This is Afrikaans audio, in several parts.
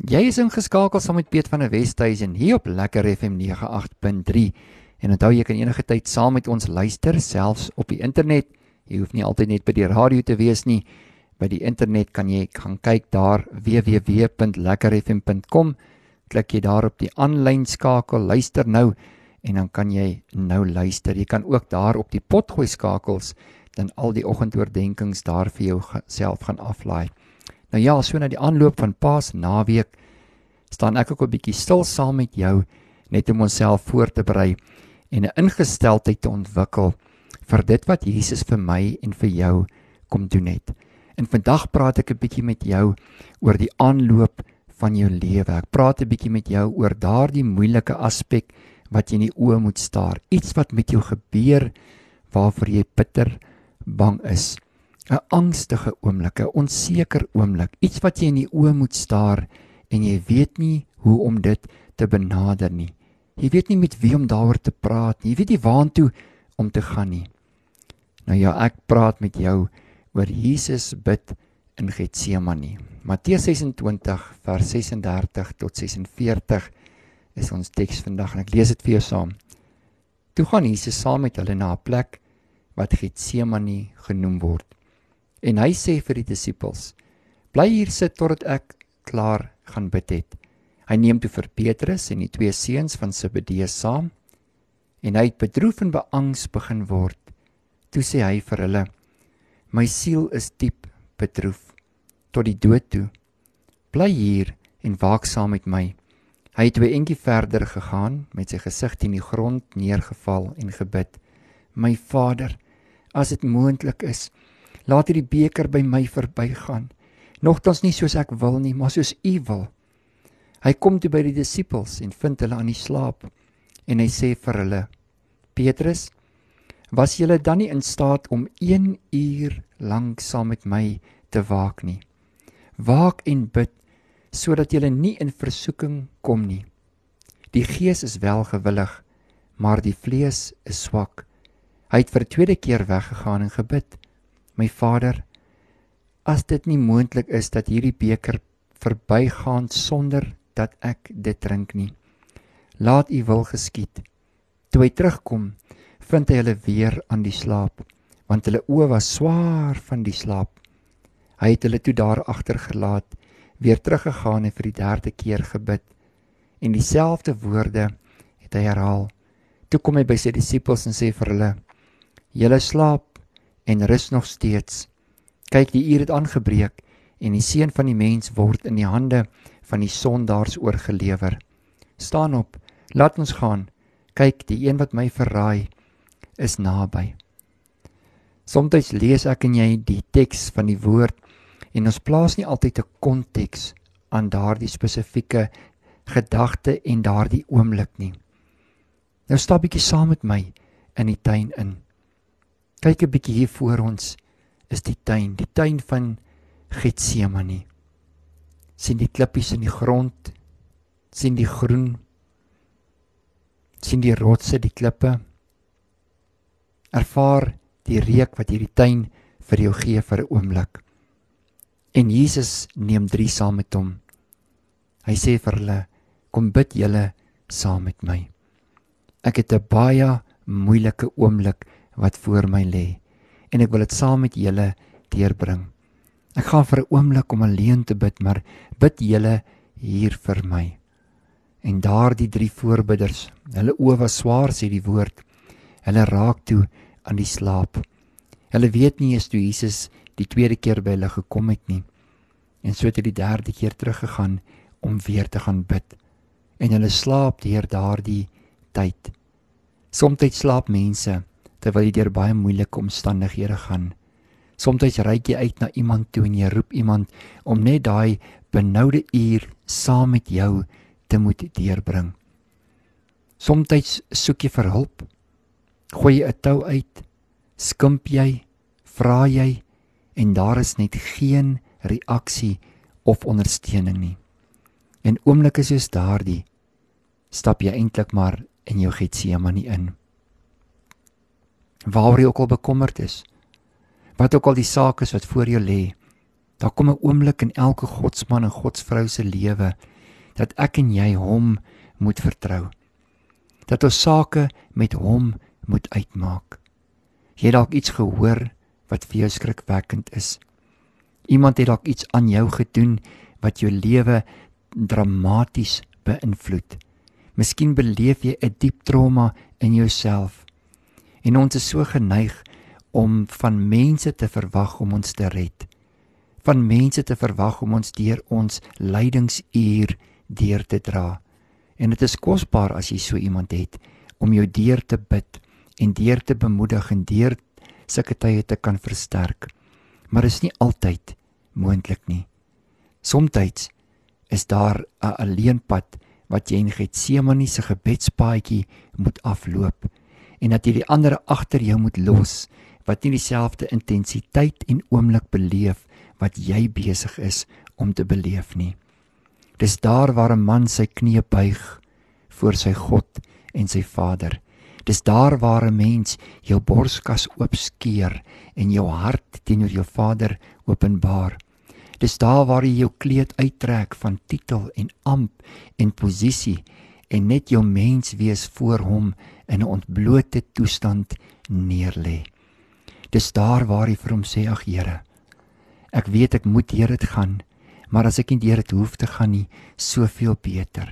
Jy is ingeskakel saam met Piet van der Westhuizen hier op Lekker FM 98.3 en onthou jy kan enige tyd saam met ons luister, selfs op die internet. Jy hoef nie altyd net by die radio te wees nie. By die internet kan jy gaan kyk daar www.lekkerfm.com. Klik jy daar op die aanlyn skakel, luister nou en dan kan jy nou luister. Jy kan ook daar op die potgooi skakels dan al die oggendoordenkings daar vir jou self gaan aflaai. Nou ja, so na die aanloop van Paas naweek staan ek ook 'n bietjie stil saam met jou net om onsself voor te berei en 'n ingesteldheid te ontwikkel vir dit wat Jesus vir my en vir jou kom doen het. En vandag praat ek 'n bietjie met jou oor die aanloop van jou lewe. Ek praat 'n bietjie met jou oor daardie moeilike aspek wat jy in die oë moet staar. Iets wat met jou gebeur waarvoor jy bitter bang is. 'n Angstige oomblik, 'n onseker oomblik, iets wat jy in die oë moet staar en jy weet nie hoe om dit te benader nie. Jy weet nie met wie om daaroor te praat nie, jy weet nie waantoe om te gaan nie. Nou ja, ek praat met jou oor Jesus bid in Getsemane. Matteus 26 vers 36 tot 46 is ons teks vandag en ek lees dit vir jou saam. Toe gaan Jesus saam met hulle na 'n plek wat Getsemane genoem word. En hy sê vir die disippels, bly hier sit totdat ek klaar gaan bid het. Hy neem toe vir Petrus en die twee seuns van Zebedeus saam, en hy het bedroef en beangs begin word. Toe sê hy vir hulle, my siel is diep bedroef, tot die dood toe. Bly hier en waak saam met my. Hy het 'n entjie verder gegaan, met sy gesig teen die grond neergeval en gebid, my Vader, as dit moontlik is, laat hierdie beker by my verbygaan, nogtans nie soos ek wil nie, maar soos U wil. Hy kom toe by die disippels en vind hulle aan die slaap, en hy sê vir hulle, Petrus, was julle dan nie in staat om 1 uur lank saam met my te waak nie? Waak en bid, sodat julle nie in versoeking kom nie. Die gees is wel gewillig, maar die vlees is swak. Hy het vir 'n tweede keer weggegaan en gebid, my Vader, as dit nie moontlik is dat hierdie beker verbygaan sonder dat ek dit drink nie, laat U wil geskied. Toe hy terugkom, vind hy hulle weer aan die slaap, want hulle oë was swaar van die slaap. Hy het hulle toe daar agtergelaat, weer teruggegaan en vir die 3de keer gebid, en dieselfde woorde het hy herhaal. Toe kom hy by sy disippels en sê vir hulle, julle slaap en rus nog steeds. Kyk, die uur het aangebreek en die seun van die mens word in die hande van die sondaars oorgelewer. Staan op, laat ons gaan. Kyk, die een wat my verraai is naby. Soms lees ek en jy die teks van die woord en ons plaas nie altyd 'n konteks aan daardie spesifieke gedagte en daardie oomblik nie. Nou stap bietjie saam met my in die tuin in. Kyk 'n bietjie hier voor ons is die tuin van Getsemane. Sien die klippies in die grond, sien die groen, sien die rotse, die klippe. Ervaar die reuk wat hierdie tuin vir jou gee vir 'n oomblik. En Jesus neem 3 saam met hom. Hy sê vir hulle, kom bid julle saam met my. Ek het 'n baie moeilike oomblik wat voor my lê, en ek wil dit saam met julle deurbring. Ek gaan vir 'n oomblik om alleen te bid, maar bid julle hier vir my. En daardie 3 voorbidders, hulle oë was swaar, sê die woord. Hulle raak toe aan die slaap. Hulle weet nie eens toe Jesus die 2de keer by hulle gekom het nie. En so het hy die 3de keer teruggegaan om weer te gaan bid. En hulle slaap deur daardie tyd. Somstyds slaap mense terwyl jy deur baie moeilike omstandighede gaan. Somstyds reik jy uit na iemand toe en jy roep iemand om net daai benoude uur saam met jou te moet deurbring. Somstyds soek jy vir hulp, gooi jy 'n tou uit, skimp jy, vra jy, en daar is net geen reaksie of ondersteuning nie. En oomblikke soos daardie, stap jy eintlik maar in jou Getsemane in. Waaroor jy ook al bekommerd is, wat ook al die saak is wat voor jou lê, daar kom 'n oomblik in elke godsman en godsvrou se lewe dat ek en jy hom moet vertrou. Dat ons sake met hom moet uitmaak. Jy het dalk iets gehoor wat vir jou skrikwekkend is. Iemand het dalk iets aan jou gedoen wat jou lewe dramaties beïnvloed. Miskien beleef jy 'n diep trauma in jouself. En ons is so geneig om van mense te verwag om ons te red. Van mense te verwag om ons deur ons lydingsuur deur te dra. En dit is kosbaar as jy so iemand het, om jou deur te bid en deur te bemoedig en deur sulke tye te kan versterk. Maar is nie altyd moontlik nie. Somtyds is daar 'n alleenpad wat jy in Getsemane se gebedspaadjie moet afloop en dat jy die ander agter jou moet los wat nie dieselfde intensiteit en oomblik beleef wat jy besig is om te beleef nie. Dis daar waar 'n man sy knie buig voor sy God en sy Vader. Dis daar waar 'n mens jou borskas oopskeer en jou hart teenoor jou Vader openbaar. Dis daar waar jy jou kleed uittrek van titel en amp en posisie en net jou mens wees voor hom in 'n ontblote toestand neerlê. Dis daar waar jy vir hom sê, ag Here, ek weet ek moet deur dit gaan, maar as ek nie deur dit hoef te gaan nie, soveel beter.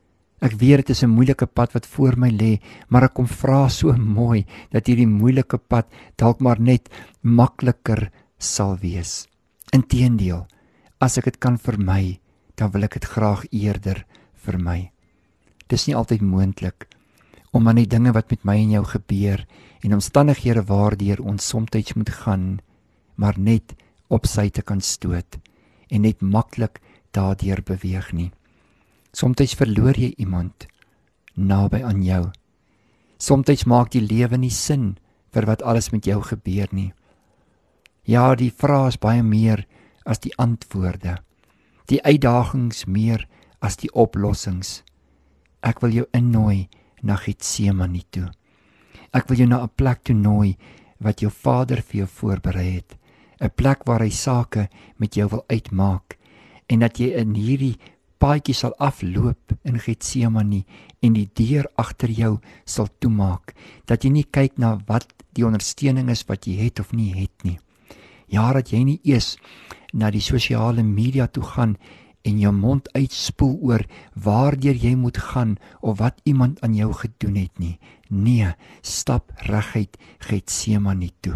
Ek weet dit is 'n moeilike pad wat voor my lê, maar ek kom vra so mooi dat hierdie moeilike pad dalk maar net makliker sal wees. Inteendeel, as ek dit kan vermy, dan wil ek dit graag eerder vermy. Dis nie altyd moontlik om aan die dinge wat met my en jou gebeur en omstandighede waardeur ons soms moet gaan, maar net op sy te kan stoot en net maklik daardeur beweeg nie. Soms verloor jy iemand naby aan jou. Soms maak die lewe nie sin vir wat alles met jou gebeur nie. Ja, die vrae is baie meer as die antwoorde. Die uitdagings meer as die oplossings. Ek wil jou innooi na Getsemane toe. Ek wil jou na 'n plek toe nooi wat jou Vader vir jou voorberei het. 'n Plek waar hy sake met jou wil uitmaak en dat jy in hierdie paadjie sal afloop in Getsemane en die deur agter jou sal toemaak, dat jy nie kyk na wat die ondersteuning is wat jy het of nie het nie. Ja, dat jy nie eers na die sosiale media toe gaan en jou mond uitspoel oor waardeur jy moet gaan of wat iemand aan jou gedoen het nie. Nee, stap reguit Getsemane toe.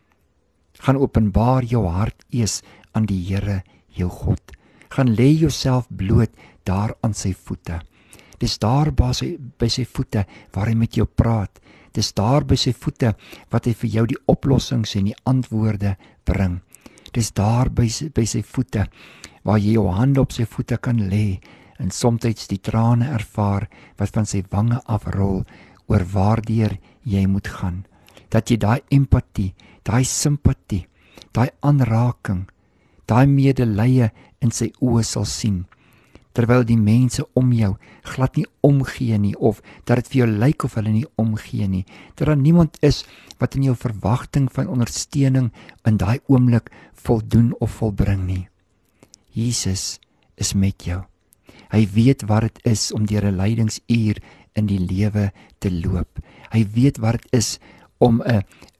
Gaan openbaar jou hart eers aan die Here, jou God. Gaan lê jouself bloot daar aan sy voete. Dis daar by sy voete waar hy met jou praat. Dis daar by sy voete wat hy vir jou die oplossings en die antwoorde bring. Dis daar by sy voete waar jy jou hande op sy voete kan lê en soms die trane ervaar wat van sy wange afrol oor waardeur jy moet gaan. Dat jy daai empatie, daai simpatie, daai aanraking, daai medelee in sy oë sal sien, terwyl die mense om jou glad nie omgee nie, of dat dit vir jou lyk of hulle nie omgee nie, dat daar niemand is wat in jou verwagting van ondersteuning in daai oomblik voldoen of volbring nie. Jesus is met jou. Hy weet wat dit is om deur 'n lydingsuur in die lewe te loop. Hy weet wat dit is om 'n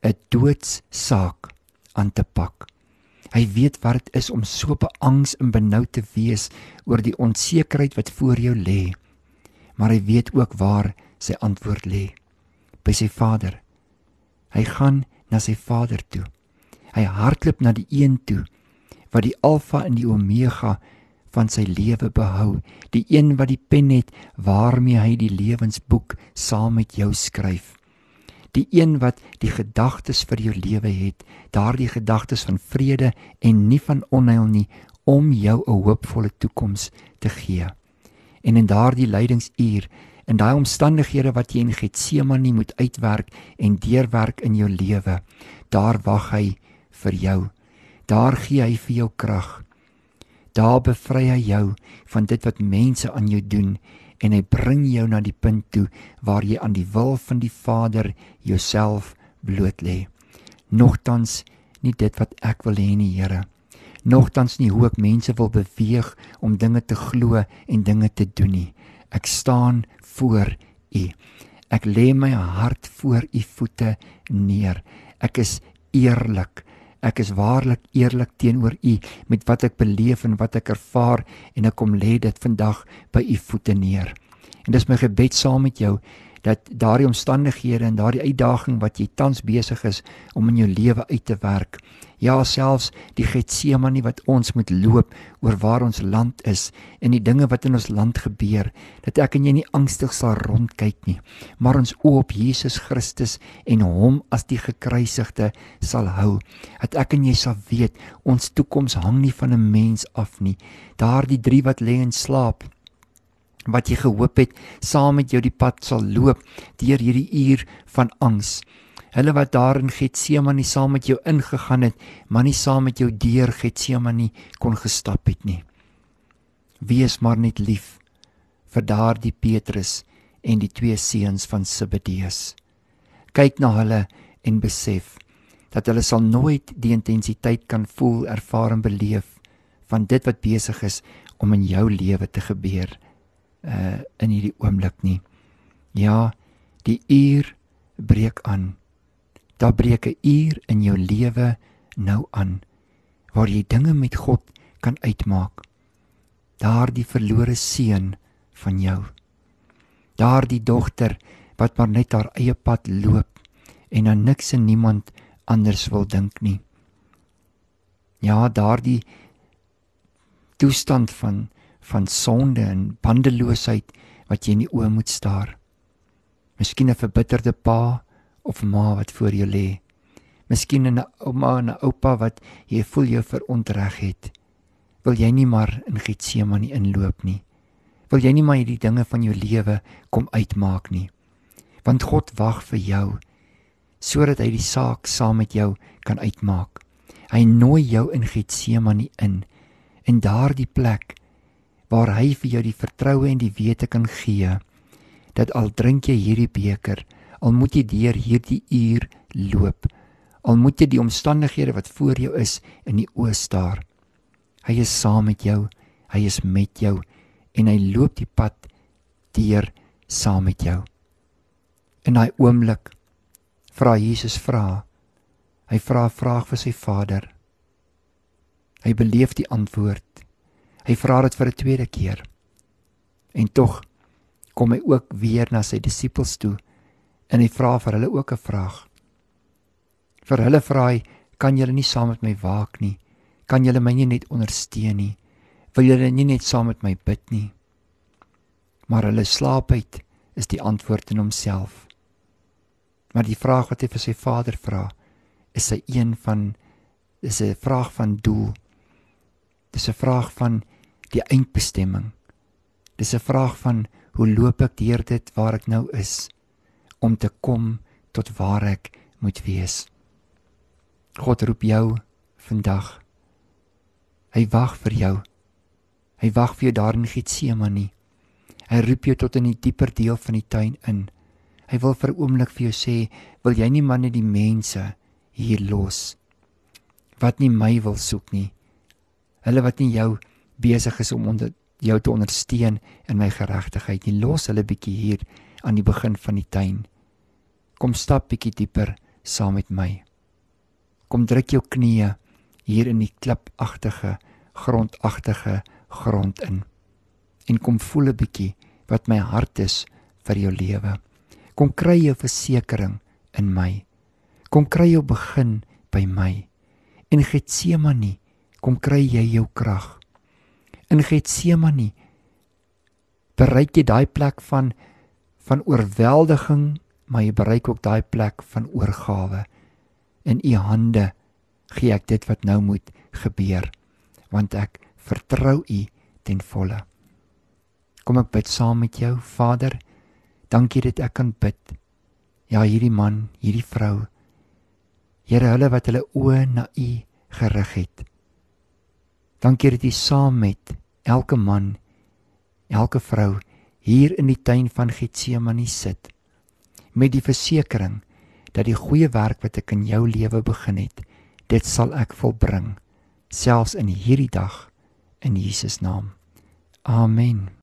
doodssaak aan te pak. Hy weet wat dit is om so beangs en benoud te wees oor die onsekerheid wat voor jou lê. Maar hy weet ook waar sy antwoord lê. By sy Vader. Hy gaan na sy Vader toe. Hy hardloop na die een toe wat die alfa en die omega van sy lewe behou, die een wat die pen het waarmee hy die lewensboek saam met jou skryf. Die een wat die gedagtes vir jou lewe het, daardie gedagtes van vrede en nie van onheil nie, om jou 'n hoopvolle toekoms te gee. En in daardie lydingsuur, in daai omstandighede wat jy in Getsemane moet uitwerk en deurwerk in jou lewe, daar wag hy vir jou. Daar gee hy vir jou krag. Daar bevry hy jou van dit wat mense aan jou doen en hy bring jou na die punt toe waar jy aan die wil van die Vader jouself bloot lê. Nogtans nie dit wat ek wil hê nie, Here. nogtans nie hoe ek mense wil beweeg om dinge te glo en dinge te doen nie. Ek staan voor U. Ek lê my hart voor U voete neer. Ek is eerlik. Ek is waarlik eerlik teenoor U met wat ek beleef en wat ek ervaar en ek kom lê dit vandag by U voete neer. En dis my gebed saam met jou dat daardie omstandighede en daardie uitdaging wat jy tans besig is om in jou lewe uit te werk, ja selfs die Getsemane wat ons moet loop oor waar ons land is en die dinge wat in ons land gebeur, dat ek en jy nie angstig sal rondkyk nie, maar ons oë op Jesus Christus en hom as die gekruisigde sal hou, dat ek en jy sal weet, ons toekoms hang nie van 'n mens af nie, daardie 3 wat lê en slaap, wat jy gehoop het, saam met jou die pad sal loop, deur hierdie uur van angs. Hulle wat daar in Getsemane saam met jou ingegaan het, maar nie saam met jou deur Getsemane kon gestap het nie. Wees maar net lief vir daardie Petrus en die 2 seuns van Zebedeus. Kyk na hulle en besef, dat hulle sal nooit die intensiteit kan voel, ervaar en beleef, van dit wat besig is om in jou lewe te gebeur, in hierdie oomblik nie. Ja, die uur breek aan. Daar breek 'n uur in jou lewe nou aan, waar jy dinge met God kan uitmaak. Daar die verlore seun van jou. Daar die dogter wat maar net haar eie pad loop en aan niks en niemand anders wil dink nie. Ja, daar die toestand van sonde en bandeloosheid wat jy in die oë moet staar. Miskien 'n verbitterde pa of ma wat voor jou lê. Miskien 'n ouma en 'n oupa wat jy voel jou verontreg het. Wil jy nie maar in Getsemane inloop nie? Wil jy nie maar hierdie dinge van jou lewe kom uitmaak nie? Want God wag vir jou, sodat hy die saak saam met jou kan uitmaak. Hy nooi jou in Getsemane in daardie plek, waar hy vir jou die vertroue en die wete kan gee, dat al drink jy hierdie beker, al moet jy deur hierdie uur loop, al moet jy die omstandighede wat voor jou is in die oë staar. Hy is saam met jou, hy is met jou, en hy loop die pad deur saam met jou. In daai oomblik vra Jesus hy vra 'n vraag vir sy Vader. Hy beleef die antwoord. Hy vra dit vir 'n tweede keer. En tog kom hy ook weer na sy disippels toe en hy vra vir hulle ook 'n vraag. Vir hulle vra hy, kan julle nie saam met my waak nie? Kan julle my nie net ondersteun nie? Wil julle nie net saam met my bid nie? Maar hulle slaapheid is die antwoord in homself. Maar die vraag wat hy vir sy Vader vra, is 'n vraag van doel. Dis 'n vraag van die eindbestemming. Dis 'n vraag van, hoe loop ek deur dit waar ek nou is, om te kom tot waar ek moet wees. God roep jou vandag. Hy wag vir jou. Hy wag vir jou daar in Getsemane. Hy roep jou tot in die dieper deel van die tuin in. Hy wil vir 'n oomblik vir jou sê, wil jy nie maar net die mense hier los, wat nie my wil soek nie, hulle wat nie jou besig is om jou te ondersteun in my geregtigheid nie, los hulle bietjie hier aan die begin van die tuin. Kom stap bietjie dieper saam met my. Kom druk jou knieë hier in die klipagtige, grondagtige grond in. En kom voel 'n bietjie wat my hart is vir jou lewe. Kom kry jou versekering in my. Kom kry jou begin by my. In Getsemane, kom kry jy jou krag. In Getsemane bereik jy daai plek van oorweldiging, maar jy bereik ook daai plek van oorgawe. In u hande gee ek dit wat nou moet gebeur, want ek vertrou u ten volle. Kom ek bid saam met jou, Vader, dankie dat ek kan bid. Ja, hierdie man, hierdie vrou, Here, hulle wat hulle oë na u gerig het. Dankie dat u saam met elke man, elke vrou hier in die tuin van Getsemane sit, met die versekering dat die goeie werk wat ek in jou lewe begin het, dit sal ek volbring, selfs in hierdie dag, in Jesus naam. Amen.